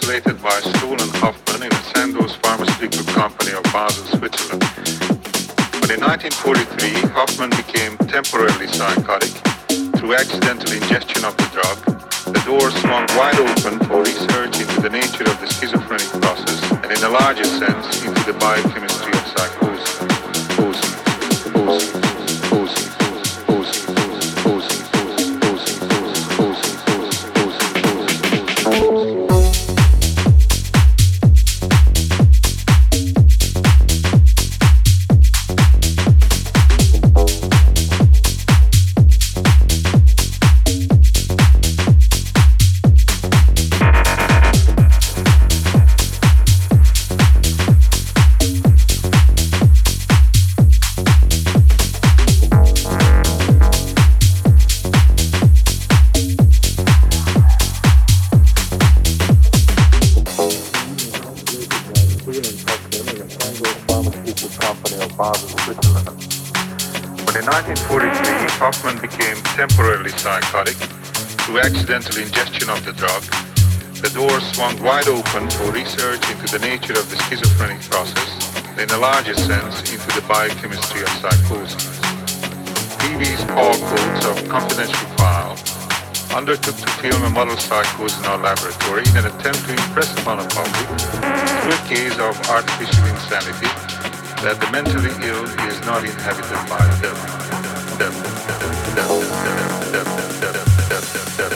formulated by Stoll and Hoffman in the Sandoz Pharmaceutical Company of Basel, Switzerland. But in 1943, Hoffman became temporarily psychotic through accidental ingestion of the drug. The door swung wide open for research into the nature of the schizophrenic process and in a larger sense into the biochemistry of psychosis. Hoffman became temporarily psychotic through accidental ingestion of the drug. The door swung wide open for research into the nature of the schizophrenic process, and in a larger sense into the biochemistry of psychosis. PV's call codes of confidential file undertook to film a model psychosis in our laboratory in an attempt to impress upon the public, through a case of artificial insanity, that the mentally ill is not inhabited by the devil.